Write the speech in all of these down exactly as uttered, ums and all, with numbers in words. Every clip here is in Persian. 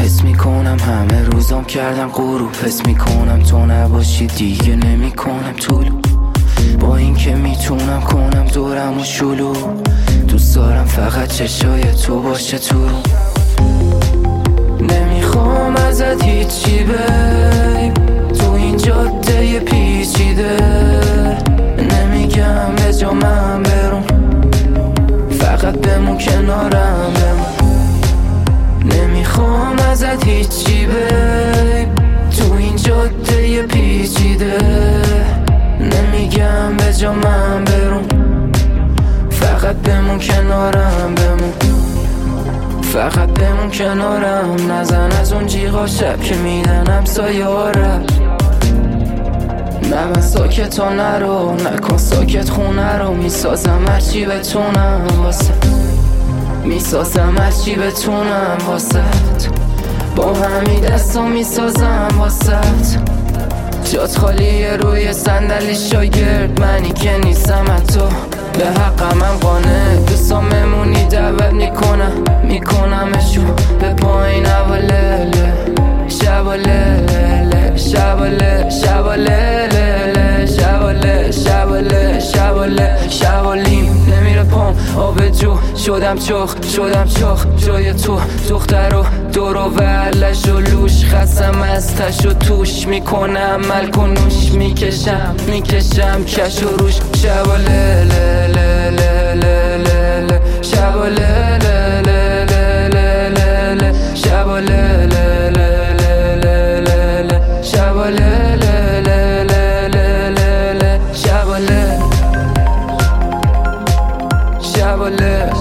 حس میکنم همه روزام کردم غروب، حس میکنم تو نباشی دیگه نمیکنم طولو، با این که میتونم کنم دورم و شلو، دوست دارم فقط چشای تو باشه تو رو. نمیخوام ازت هیچی بیب، تو این جاده پیچیده، نمیگم به جا من برون، فقط بمون کنارم بمون. نمیخوام ازت هیچی بیب، تو این جاده پیچیده، نمیگم به جا من برون، فقط بمون کنارم بمون، فقط بمون کنارم. نزن از اون جیغا شب که میدن همسایه ها رب، نه من ساکت ها نرو، نکن ساکت خونه رو، میسازم هرچی بتونم واسه، میسازم هرچی بتونم واسه، با همین دستا میسازم واسه. جات خالیه روی صندلی شاگرد، منی که نیستم حتی به حقم هم قانع، دوستا ممونی دعوت میکنم میکنمشون به پایین اوالله، شباله شباله شباله شباله شباله شباله شبالیم نمیره پام آب جو، شدم چخ شدم چخ جای تو دختر و دور و ورلش و لوش، خستم از تش و توش میکنم ملک و نوش، میکشم میکشم کش و روش، شباله له له له له له له شباله له له له له له له شباله له له له له له له شباله له له له له له له شباله شباله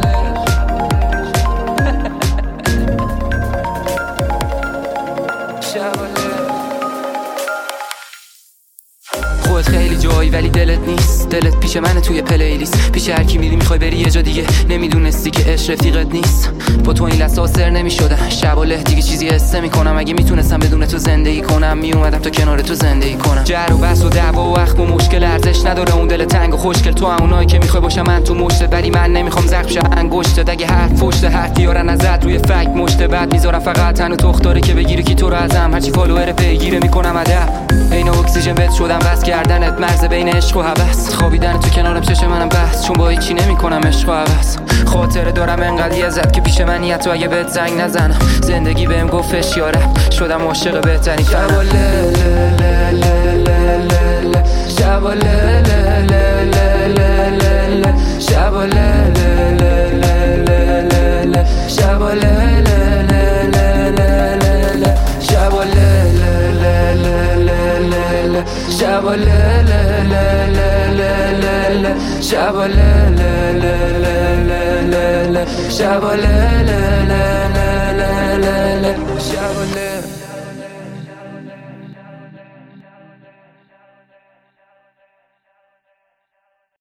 خودت خیلی جایی ولی دلت نیست، دلت پیش منه توی پلیلیست، پیش هر کی میری میخوای بری یه جا دیگه، نمیدونستی که عشق رفیقت نیست، با تو این لحظه سر نمیشدم، شب و له دیگه چیزی حس نمیکنم، اگه میتونستم بدون تو زندگی کنم میومدم تا کنار تو زندگی کنم. جر و بحث و دعوا و اخم و مشکل ارزش نداره، اون دل تنگ و خوشگل تو همونایی که میخوای باشم من تو مشتت، ولی من نمیخوام زخم شه انگشتت، اگه حرف پشت حرف بیارن ازت روی فک مشت بعد میذارم فقط تن و تخت که بگیره کی تو رو ازم، هرچی فالوور پیگیره میکنم ادب، عین اکسیژن بهت شدم بس کردنت، مرز بین عشق و هوس، خوابیدن تو کنارم چش منم بس، چون با هیچی نمیکنم عشق و هوس، خاطره دارم انقدر یزت که پیش منی حتی اگه بهت زنگ نزنم، زندگی بهم گفتش یارم شدم عاشق بهترین شباله له له له له له له شباله له له له له له له شباله له له له له له له شباله له له له له له له شباله له له له له له له شباله له له له له له له شباله له له له له له له شباله له